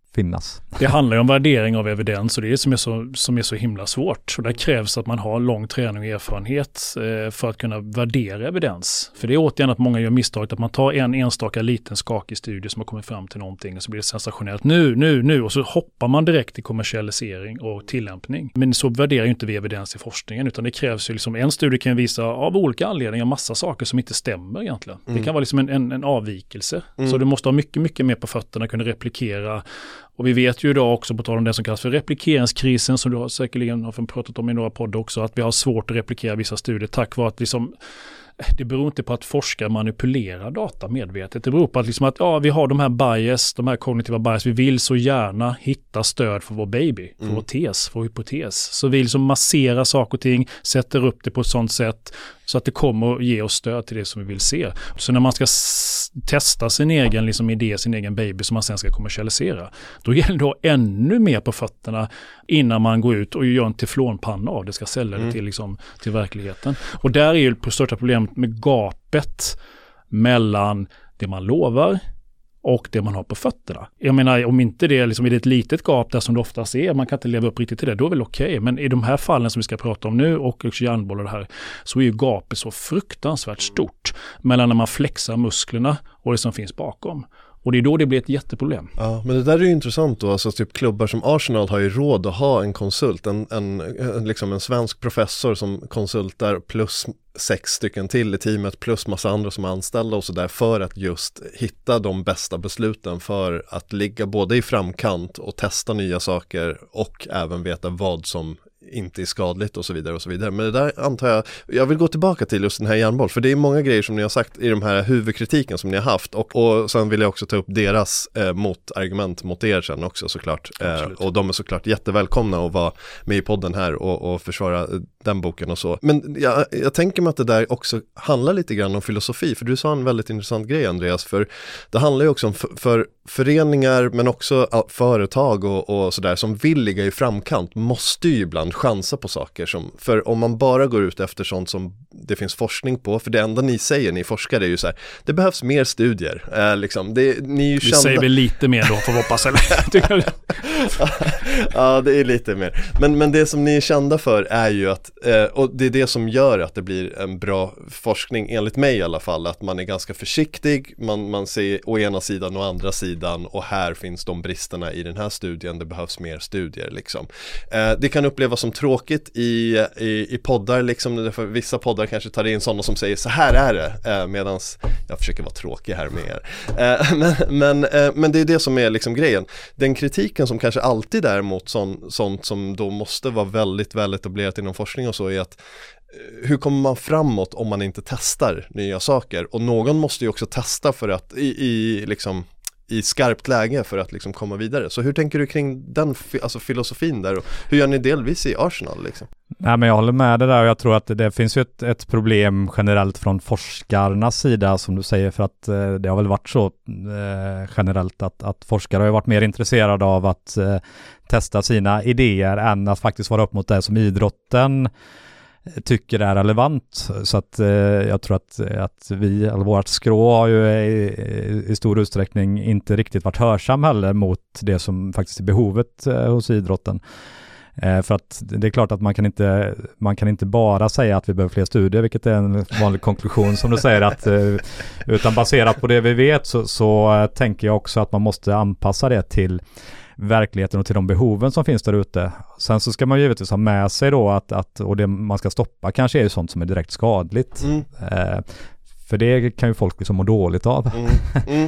finnas. Det handlar ju om värdering av evidens och det är det som är så, som är så himla svårt. Och där krävs att man har lång träning och erfarenhet eh, för att kunna värdera evidens. För det är återigen att många gör misstaget att man tar en enstaka liten skakig studie som har kommit fram till någonting och så blir det sensationellt nu, nu, nu och så hoppar man direkt i kommersialisering och tillämpning. Men så värderar ju inte vi evidens i forskningen utan det krävs ju liksom en studie kan visa av olika anledningar massa saker som inte stämmer egentligen. Mm. Det kan vara liksom en, en, en avvikelse. Mm. Så du måste ha mycket, mycket mer på fötterna, kunna replikera. Och vi vet ju idag också på tal om det som kallas för replikeringskrisen som du har säkerligen har pratat om i några poddar också, att vi har svårt att replikera vissa studier tack vare att liksom, det beror inte på att forskare manipulerar data medvetet. Det beror på att, liksom att ja, vi har de här bias, de här kognitiva bias. Vi vill så gärna hitta stöd för vår baby, för mm. vår tes, för vår hypotes. Så vi liksom masserar saker och ting, sätter upp det på ett sånt sätt så att det kommer att ge oss stöd till det som vi vill se. Så när man ska s- testa sin egen liksom, idé, sin egen baby som man sen ska kommersialisera, då gäller det då ännu mer på fötterna innan man går ut och gör en teflonpanna av det, ska sälja det mm. till, liksom, till verkligheten. Och där är ju det största problemet med gapet mellan det man lovar och det man har på fötterna. Jag menar, om inte det liksom, är det ett litet gap där som det oftast är, man kan inte leva upp riktigt till det, då är det väl okej. Okay. Men i de här fallen som vi ska prata om nu och också hjärnbollar det här, så är ju gapet så fruktansvärt stort mellan när man flexar musklerna och det som finns bakom. Och det är då det blir ett jätteproblem. Ja, men det där är ju intressant då. Alltså typ klubbar som Arsenal har ju råd att ha en konsult, en, en, en, liksom en svensk professor som konsultar plus sex stycken till i teamet plus massa andra som är anställda och så där för att just hitta de bästa besluten för att ligga både i framkant och testa nya saker och även veta vad som inte är skadligt och så vidare och så vidare. Men det där antar jag, jag vill gå tillbaka till just den här hjärnboll, för det är många grejer som ni har sagt i de här huvudkritiken som ni har haft och, och sen vill jag också ta upp deras eh, motargument mot er sen också såklart. Eh, och de är såklart jättevälkomna att vara med i podden här och, och försvara den boken och så. Men jag, jag tänker mig att det där också handlar lite grann om filosofi, för du sa en väldigt intressant grej Andreas, för det handlar ju också om för, för föreningar men också ja, företag och, och sådär som vill ligga i framkant måste ju ibland chansa på saker som, för om man bara går ut efter sånt som det finns forskning på, för det enda ni säger, ni forskare, är ju så här, det behövs mer studier. Eh, liksom, det, ni är ju Vi kända... säger väl lite mer då för att hoppas, eller? Ja, det är lite mer. Men, men det som ni är kända för är ju att, eh, och det är det som gör att det blir en bra forskning, enligt mig i alla fall, att man är ganska försiktig, man, man ser å ena sidan och andra sidan, och här finns de bristerna i den här studien, det behövs mer studier liksom. Eh, det kan upplevas som tråkigt i, i, i poddar liksom, för vissa poddar kanske tar in sådana som säger så här är det, eh, medans jag försöker vara tråkig här med er. Eh, men, men, eh, men det är det som är liksom grejen. Den kritiken som kanske alltid är mot sånt, sånt som då måste vara väldigt väl etablerat inom forskning och så, är att hur kommer man framåt om man inte testar nya saker? Och någon måste ju också testa för att i, i liksom i skarpt läge för att liksom komma vidare. Så hur tänker du kring den alltså filosofin där, och hur gör ni delvis i Arsenal liksom? Nej, men jag håller med det där, och jag tror att det, det finns ju ett, ett problem generellt från forskarnas sida som du säger, för att eh, det har väl varit så eh, generellt att, att forskare har varit mer intresserade av att eh, testa sina idéer än att faktiskt vara upp mot det som idrotten tycker är relevant. Så att eh, jag tror att, att vi, eller vårt skrå har ju i, i stor utsträckning inte riktigt varit hörsam heller mot det som faktiskt är behovet eh, hos idrotten. Eh, för att det är klart att man kan inte man kan inte bara säga att vi behöver fler studier, vilket är en vanlig konklusion som du säger, att eh, utan baserat på det vi vet så, så eh, tänker jag också att man måste anpassa det till verkligheten och till de behoven som finns där ute. Sen så ska man givetvis ha med sig då att, att och det man ska stoppa kanske är ju sånt som är direkt skadligt. Mm. Eh, för det kan ju folk liksom må dåligt av. Mm. Mm.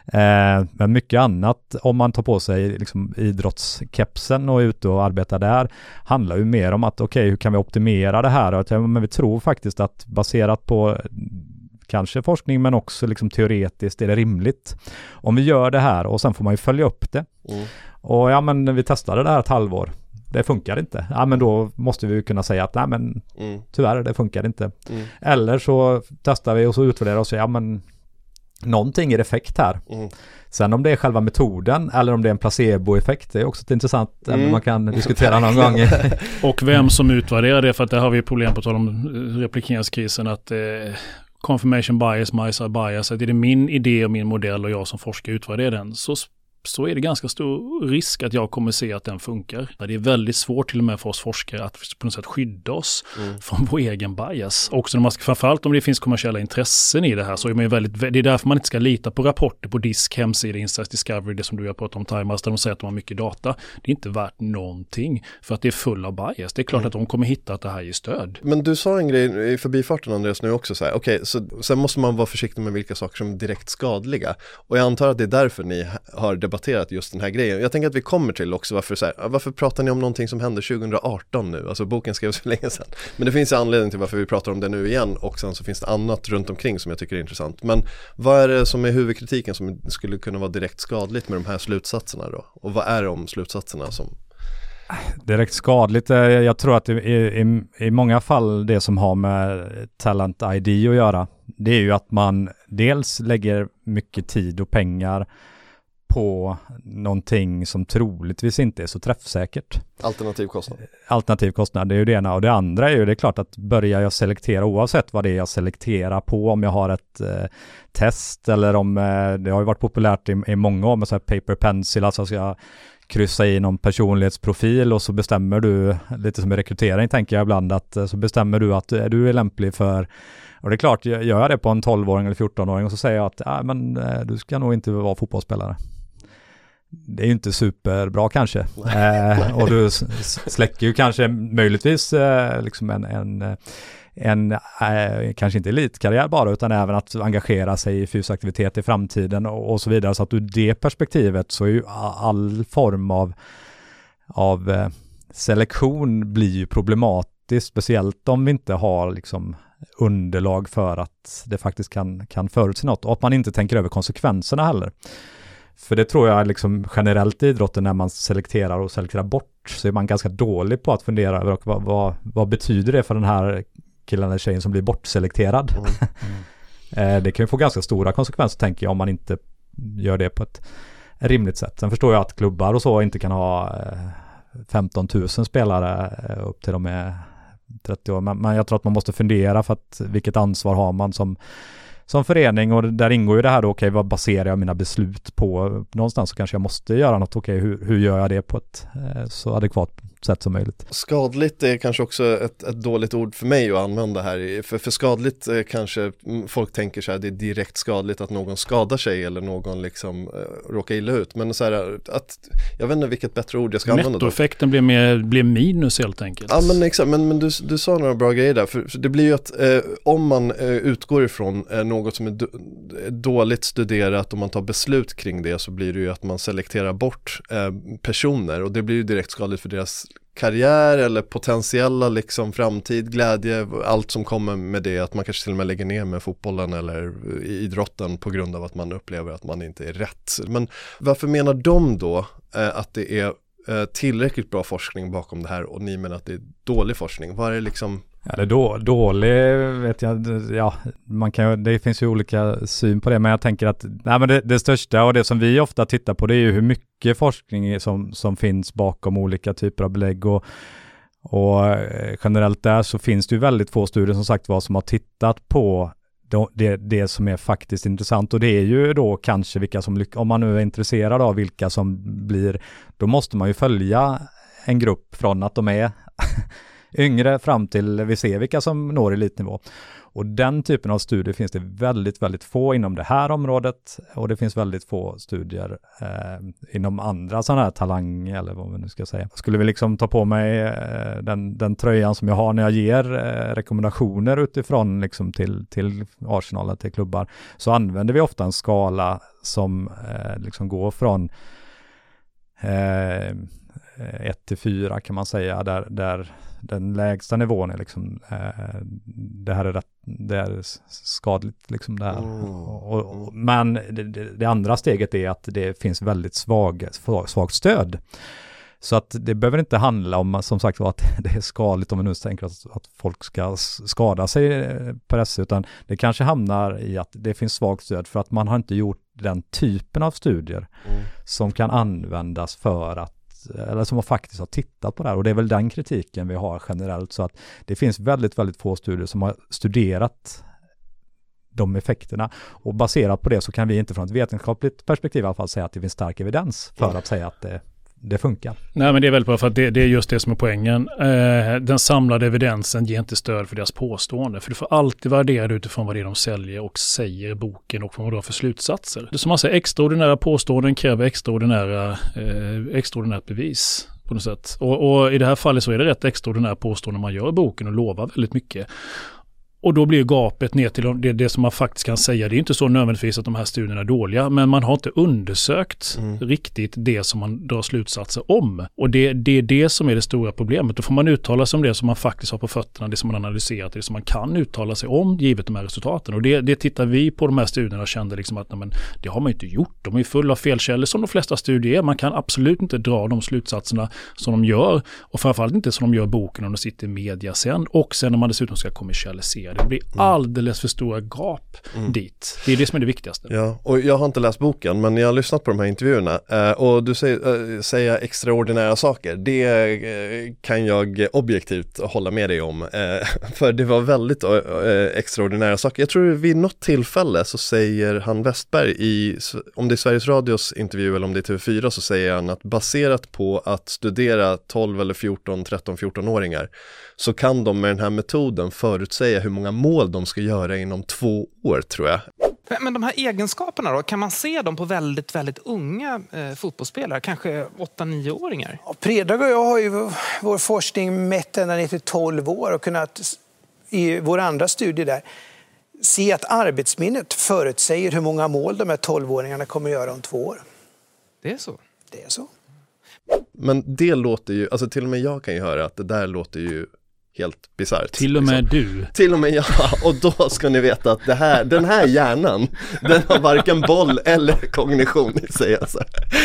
eh, men mycket annat, om man tar på sig liksom idrottskepsen och är ute och arbetar där, handlar ju mer om att okej, okay, hur kan vi optimera det här? Och, men vi tror faktiskt att baserat på kanske forskning men också liksom teoretiskt är det rimligt om vi gör det här, och sen får man ju följa upp det. Mm. Och ja, men vi testade det här ett halvår. Det funkar inte. Ja, men då måste vi kunna säga att nej, men mm. tyvärr, det funkar inte. Mm. Eller så testar vi och så utvärderar och säger ja, men någonting är effekt här. Mm. Sen om det är själva metoden eller om det är en placeboeffekt, det är också ett intressant mm. ämne man kan diskutera någon gång. Och vem som utvärderar det, för att där har vi problem på tal om replikeringskrisen, att eh, confirmation bias, Meissner bias, att är det min idé och min modell och jag som forskar utvärderar den, så så är det ganska stor risk att jag kommer se att den funkar. Det är väldigt svårt till och med för oss forskare att på något sätt skydda oss mm. från vår egen bias. Också när man ska, framförallt om det finns kommersiella intressen i det här, så är man ju väldigt, det är därför man inte ska lita på rapporter på disk, hemsida, Insights Discovery, det som du har pratat om, Time Master, där de säger att de har mycket data. Det är inte värt någonting för att det är full av bias. Det är klart mm. att de kommer hitta att det här är stöd. Men du sa en grej i förbifarten, Andreas, nu också så här, okej, okay, så sen måste man vara försiktig med vilka saker som är direkt skadliga. Och jag antar att det är därför ni har debatterat just den här grejen. Jag tänker att vi kommer till också varför så här, varför pratar ni om någonting som hände tjugo arton nu? Alltså boken skrevs för länge sedan. Men det finns en anledning till varför vi pratar om det nu igen, och sen så finns det annat runt omkring som jag tycker är intressant. Men vad är det som är huvudkritiken som skulle kunna vara direkt skadligt med de här slutsatserna då? Och vad är de slutsatserna som... Direkt skadligt, jag tror att i, i, i många fall det som har med Talent I D att göra, det är ju att man dels lägger mycket tid och pengar på någonting som troligtvis inte är så träffsäkert. Alternativ kostnad. Alternativ kostnad, det är ju det ena. Och det andra är ju, det är klart att börjar jag selektera, oavsett vad det är jag selekterar på, om jag har ett eh, test eller om, eh, det har ju varit populärt i, i många år med så här paper pencil, alltså ska jag kryssa i någon personlighetsprofil och så bestämmer du, lite som i rekrytering tänker jag ibland, att så bestämmer du att du är lämplig för, och det är klart, gör jag det på en tolvåring eller fjortonåring och så säger jag att ah, men, du ska nog inte vara fotbollsspelare. Det är ju inte superbra kanske. eh, och du släcker ju kanske möjligtvis eh, liksom en, en, en eh, kanske inte elitkarriär bara, utan även att engagera sig i fysisk aktivitet i framtiden och, och så vidare. Så att ur det perspektivet så är ju all form av, av eh, selektion blir ju problematiskt, speciellt om vi inte har liksom underlag för att det faktiskt kan, kan förutse något, och att man inte tänker över konsekvenserna heller. För det tror jag liksom generellt i idrotten, när man selekterar och selekterar bort, så är man ganska dålig på att fundera över vad, vad, vad betyder det för den här killen eller tjejen som blir bortselekterad. Mm. Mm. Det kan ju få ganska stora konsekvenser, tänker jag, om man inte gör det på ett rimligt sätt. Sen förstår jag att klubbar och så inte kan ha femton tusen spelare upp till de är trettio år. Men, men jag tror att man måste fundera, för att vilket ansvar har man som som förening, och där ingår ju det här då, okej, okay, vad baserar jag mina beslut på? Någonstans så kanske jag måste göra något, okej, okay, hur, hur gör jag det på ett eh, så adekvat sätt som möjligt? Skadligt är kanske också ett, ett dåligt ord för mig att använda här, för, för skadligt eh, kanske folk tänker så här, det är direkt skadligt att någon skadar sig eller någon liksom eh, råkar illa ut, men så här, att, jag vet inte vilket bättre ord jag ska använda då. Nettoeffekten blir, mer, blir minus helt enkelt. Ja, men exakt, men, men du, du sa några bra grejer där, för, för det blir ju att eh, om man eh, utgår ifrån eh, något som är do- dåligt studerat och man tar beslut kring det, så blir det ju att man selekterar bort eh, personer, och det blir ju direkt skadligt för deras karriär eller potentiella liksom framtid, glädje, allt som kommer med det, att man kanske till och med lägger ner med fotbollen eller idrotten på grund av att man upplever att man inte är rätt. Men varför menar de då eh, att det är eh, tillräckligt bra forskning bakom det här, och ni menar att det är dålig forskning? Vad är det liksom? Ja, det är då, dålig, vet jag, ja, man kan, det finns ju olika syn på det, men jag tänker att nej, men det, det största och det som vi ofta tittar på, det är ju hur mycket forskning som, som finns bakom olika typer av belägg, och, och generellt där så finns det ju väldigt få studier som sagt vad som har tittat på det, det som är faktiskt intressant, och det är ju då kanske vilka som, om man nu är intresserad av vilka som blir, då måste man ju följa en grupp från att de är yngre fram till vi ser vilka som når elitnivå. Och den typen av studier finns det väldigt, väldigt få inom det här området, och det finns väldigt få studier eh, inom andra sådana här talang, eller vad man nu ska säga. Skulle vi liksom ta på mig eh, den, den tröjan som jag har när jag ger eh, rekommendationer utifrån liksom till, till Arsenal, till klubbar, så använder vi ofta en skala som eh, liksom går från eh, ett till fyra kan man säga, där, där den lägsta nivån är liksom eh, det här är rätt, det är skadligt liksom det här. Mm. Och, och, men det, det andra steget är att det finns väldigt svag, svagt stöd. Så att det behöver inte handla om, som sagt, att det är skadligt om man nu tänker att, att folk ska skada sig på det, utan det kanske hamnar i att det finns svagt stöd för att man har inte gjort den typen av studier mm. som kan användas för att, eller som faktiskt har tittat på det här, och det är väl den kritiken vi har generellt, så att det finns väldigt, väldigt få studier som har studerat de effekterna. Och baserat på det så kan vi inte från ett vetenskapligt perspektiv i alla fall säga att det finns stark evidens för mm. att säga att det, det funkar. Nej, men det är väldigt bra, för att det, det är just det som är poängen. Eh, den samlade evidensen ger inte stöd för deras påstående. För du får alltid värdera utifrån vad det är de säljer och säger i boken och vad de har för slutsatser. Det som man säger, extraordinära påståenden kräver extraordinära, eh, extraordinärt bevis på något sätt. Och, och i det här fallet så är det rätt extraordinära påståenden man gör i boken och lovar väldigt mycket. Och då blir gapet ner till det, det som man faktiskt kan säga. Det är inte så nödvändigtvis att de här studierna är dåliga, men man har inte undersökt mm. riktigt det som man drar slutsatser om. Och det, det är det som är det stora problemet. Då får man uttala sig om det som man faktiskt har på fötterna, det som man analyserat, det som man kan uttala sig om givet de här resultaten. Och det, det tittar vi på de här studierna och kände liksom att nej, men det har man inte gjort. De är fulla av felkällor som de flesta studier är. Man kan absolut inte dra de slutsatserna som de gör, och framförallt inte som de gör i boken om de sitter i media sen, och sen när man dessutom ska kommersialisera. Det blir alldeles för stora gap mm. dit. Det är det som är det viktigaste. Ja, och jag har inte läst boken, men jag har lyssnat på de här intervjuerna eh, och du säger, äh, säger extraordinära saker. Det eh, kan jag objektivt hålla med dig om. Eh, för det var väldigt eh, extraordinära saker. Jag tror vid något tillfälle så säger han Westberg i, om det är Sveriges Radios intervju eller om det är T V fyra, så säger han att baserat på att studera tolv eller fjorton, tretton, fjorton-åringar så kan de med den här metoden förutsäga hur många mål de ska göra inom två år, tror jag. Men de här egenskaperna då, kan man se dem på väldigt, väldigt unga eh, fotbollsspelare, kanske åtta nio-åringar? Ja, Predrag och jag har ju vår forskning mätt ända ner till tolv år och kunnat i vår andra studie där se att arbetsminnet förutsäger hur många mål de här tolv-åringarna kommer att göra om två år. Det är så? Det är så. Men det låter ju, alltså till och med jag kan ju höra att det där låter ju helt bisarrt. Till och med liksom. du. Till och med jag. Och då ska ni veta att det här, den här hjärnan, den har varken boll eller kognition i sig. Alltså.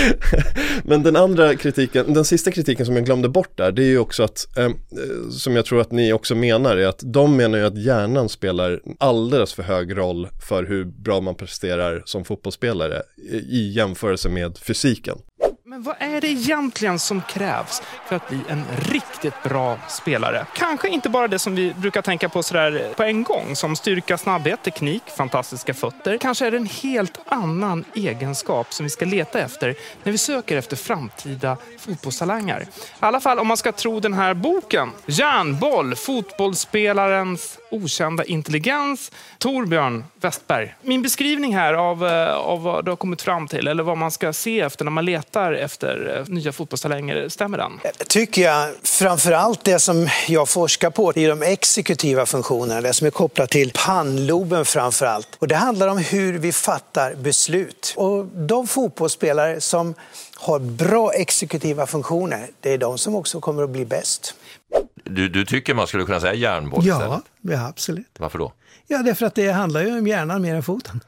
Men den andra kritiken, den sista kritiken som jag glömde bort där, det är ju också att, eh, som jag tror att ni också menar, är att de menar ju att hjärnan spelar alldeles för hög roll för hur bra man presterar som fotbollsspelare i jämförelse med fysiken. Men vad är det egentligen som krävs för att bli en riktigt bra spelare? Kanske inte bara det som vi brukar tänka på sådär på en gång, som styrka, snabbhet, teknik, fantastiska fötter. Kanske är det en helt annan egenskap som vi ska leta efter när vi söker efter framtida fotbollstalanger. I alla fall om man ska tro den här boken. Järnboll, fotbollsspelarens okända intelligens. Torbjörn Westberg. Min beskrivning här av, av vad du har kommit fram till, eller vad man ska se efter när man letar efter nya fotbollstalanger, stämmer den? Tycker jag framförallt det som jag forskar på är de exekutiva funktionerna, det som är kopplat till pannloben framförallt. Och det handlar om hur vi fattar beslut. Och de fotbollsspelare som har bra exekutiva funktioner, det är de som också kommer att bli bäst. Du, du tycker man skulle kunna säga järnboll ja, istället? Ja, absolut. Varför då? Ja, därför att det handlar ju om hjärnan mer än foten.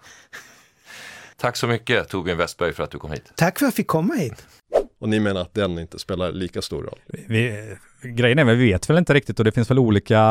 Tack så mycket, Torbjörn Westberg, för att du kom hit. Tack för att jag fick komma hit. Och ni menar att den inte spelar lika stor roll? Vi, grejen är, vi vet väl inte riktigt, och det finns väl olika,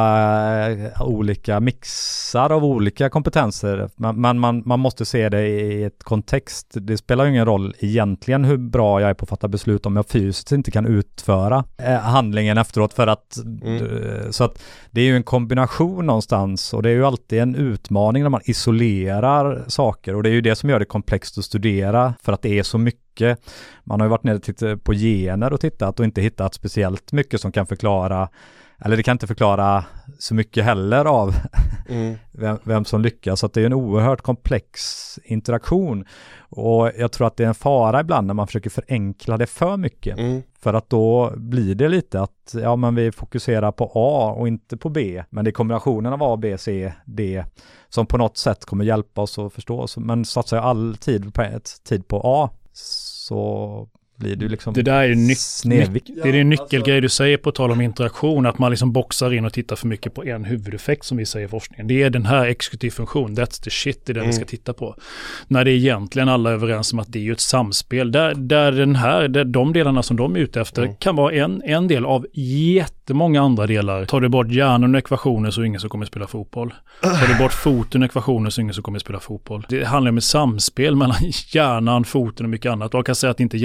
olika mixar av olika kompetenser. Men man, man, man måste se det i ett kontext. Det spelar ju ingen roll egentligen hur bra jag är på att fatta beslut om jag fysiskt inte kan utföra eh, handlingen efteråt. För att, mm. Så att det är ju en kombination någonstans, och det är ju alltid en utmaning när man isolerar saker. Och det är ju det som gör det komplext att studera, för att det är så mycket. Man har ju varit nere på gener och tittat och inte hittat speciellt mycket som kan förklara, eller det kan inte förklara så mycket heller av mm. vem, vem som lyckas. Så att det är en oerhört komplex interaktion, och jag tror att det är en fara ibland när man försöker förenkla det för mycket. Mm. För att då blir det lite att ja, men vi fokuserar på A och inte på B. Men det är kombinationen av A, B, C, D som på något sätt kommer hjälpa oss att förstå. Men satsar jag all tid på, tid på A, så blir det liksom det där är nyc- det är en nyckelgrej du säger på tal om interaktion, att man liksom boxar in och tittar för mycket på en huvudeffekt, som vi säger i forskningen. Det är den här exekutiv funktion, that's the shit, det är den mm. vi ska titta på. När det är egentligen alla är överens om att det är ju ett samspel där, där den här, där de delarna som de är ute efter mm. kan vara en, en del av jättemånga andra delar. Tar du bort hjärnan och ekvationer så är ingen som kommer att spela fotboll. Tar du bort foten och ekvationer så är ingen som kommer att spela fotboll. Det handlar om ett samspel mellan hjärnan, foten och mycket annat. Och jag kan säga att inte hjärnan de är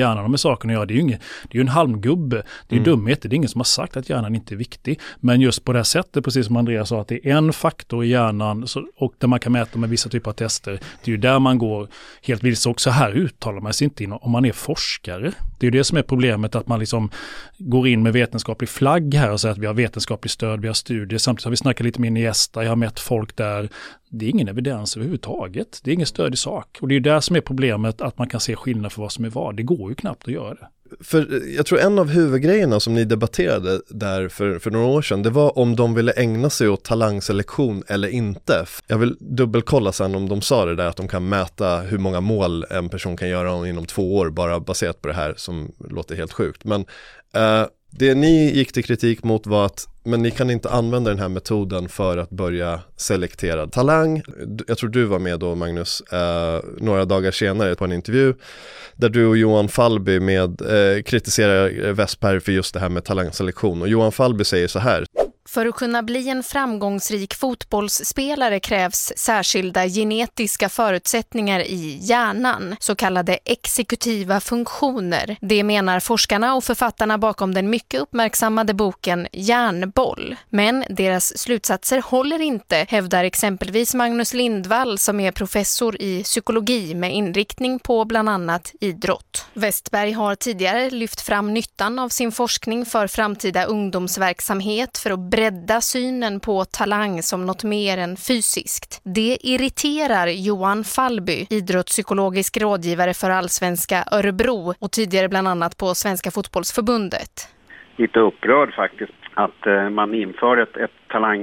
saken att göra. Det är ju, ingen, det är ju en halmgubbe. Det är ju mm. dumhet. Det är ingen som har sagt att hjärnan inte är viktig. Men just på det här sättet, precis som Andreas sa, att det är en faktor i hjärnan så, och där man kan mäta med vissa typer av tester. Det är ju där man går helt vilse. Och så här uttalar man sig inte in om man är forskare. Det är ju det som är problemet, att man liksom går in med vetenskaplig flagg här och säger att vi har vetenskaplig stöd, vi har studier. Samtidigt har vi snackat lite med Iniesta, jag har mätt folk där. Det är ingen evidens överhuvudtaget. Det är ingen stöd i sak. Och det är ju där som är problemet, att man kan se skillnad för vad som är vad. Det går ju knappt att göra det. För jag tror en av huvudgrejerna som ni debatterade där för, för några år sedan, det var om de ville ägna sig åt talangselektion eller inte. Jag vill dubbelkolla sen om de sa det där, att de kan mäta hur många mål en person kan göra inom två år bara baserat på det här, som låter helt sjukt. Men uh, det ni gick till kritik mot var att men ni kan inte använda den här metoden för att börja selektera talang. Jag tror du var med då, Magnus, eh, några dagar senare på en intervju där du och Johan Falby med, eh, kritiserar Westberg för just det här med talangselektion. Och Johan Falby säger så här: för att kunna bli en framgångsrik fotbollsspelare krävs särskilda genetiska förutsättningar i hjärnan, så kallade exekutiva funktioner. Det menar forskarna och författarna bakom den mycket uppmärksammade boken Hjärnboll. Men deras slutsatser håller inte, hävdar exempelvis Magnus Lindvall som är professor i psykologi med inriktning på bland annat idrott. Westberg har tidigare lyft fram nyttan av sin forskning för framtida ungdomsverksamhet för att bredda synen på talang som något mer än fysiskt. Det irriterar Johan Falby, idrottspsykologisk rådgivare för Allsvenska Örebro och tidigare bland annat på Svenska fotbollsförbundet. Lite upprörd faktiskt att eh, man inför ett, ett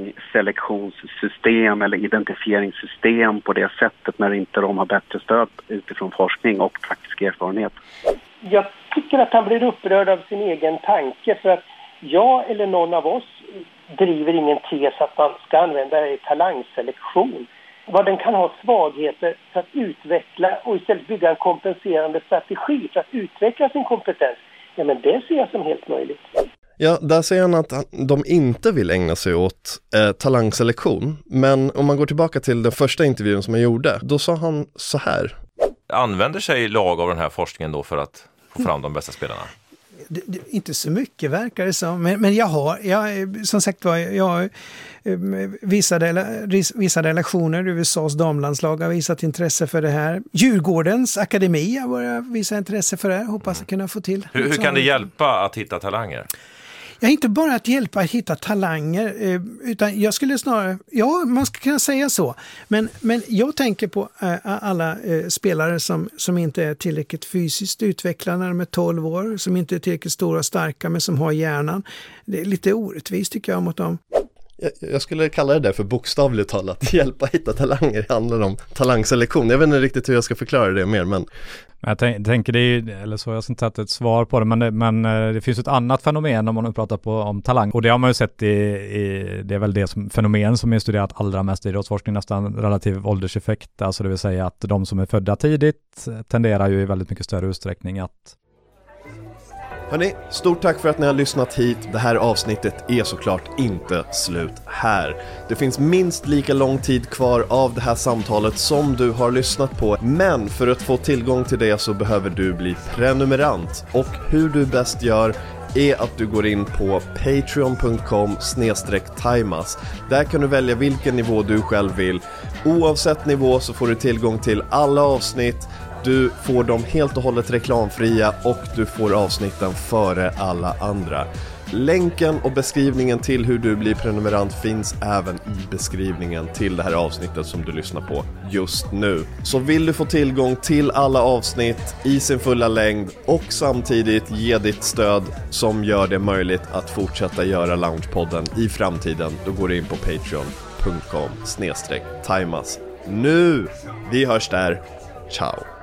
talangselektionssystem eller identifieringssystem på det sättet när inte de har bättre stöd utifrån forskning och praktisk erfarenhet. Jag tycker att han blir upprörd av sin egen tanke, för att jag eller någon av oss driver ingen tes att man ska använda det i talangselektion. Vad den kan ha svagheter för att utveckla och istället bygga en kompenserande strategi för att utveckla sin kompetens. Ja, men det ser jag som helt möjligt. Ja, där säger han att de inte vill ägna sig åt eh, talangselektion. Men om man går tillbaka till den första intervjun som jag gjorde, då sa han så här. Använder sig lag av den här forskningen då för att få fram de bästa spelarna? Det, det, inte så mycket verkar det som, men, men jag har, jag, som sagt var, jag har vissa, vissa relationer, U S A:s damlandslag har visat intresse för det här. Djurgårdens akademi har börjat visa intresse för det här, hoppas att kunna få till. Hur, hur kan det hjälpa att hitta talanger? Ja, inte bara att hjälpa att hitta talanger, utan jag skulle snarare, ja, man ska kunna säga så, men, men jag tänker på alla spelare som, som inte är tillräckligt fysiskt utvecklade när de är tolv år, som inte är tillräckligt stora och starka men som har hjärnan. Det är lite orättvist tycker jag mot dem. Jag skulle kalla det där för bokstavligt talat. Hjälpa hitta talanger handlar om talangselektion. Jag vet inte riktigt hur jag ska förklara det mer, men... Jag tänk, tänker det är, eller så har jag inte haft ett svar på det, men det, men det finns ett annat fenomen om man nu pratar på, om talang. Och det har man ju sett i, i det är väl det som, fenomen som är studerat allra mest i idrottsforskning, nästan relativ ålderseffekt. Alltså det vill säga att de som är födda tidigt tenderar ju i väldigt mycket större utsträckning att... Hörrni, stort tack för att ni har lyssnat hit. Det här avsnittet är såklart inte slut här. Det finns minst lika lång tid kvar av det här samtalet som du har lyssnat på. Men för att få tillgång till det så behöver du bli prenumerant. Och hur du bäst gör är att du går in på patreon punkt com snedstreck timas. Där kan du välja vilken nivå du själv vill. Oavsett nivå så får du tillgång till alla avsnitt. Du får dem helt och hållet reklamfria och du får avsnitten före alla andra. Länken och beskrivningen till hur du blir prenumerant finns även i beskrivningen till det här avsnittet som du lyssnar på just nu. Så vill du få tillgång till alla avsnitt i sin fulla längd och samtidigt ge ditt stöd som gör det möjligt att fortsätta göra Loungepodden i framtiden, då går du in på patreon punkt com snedstreck timas. Nu! Vi hörs där. Ciao!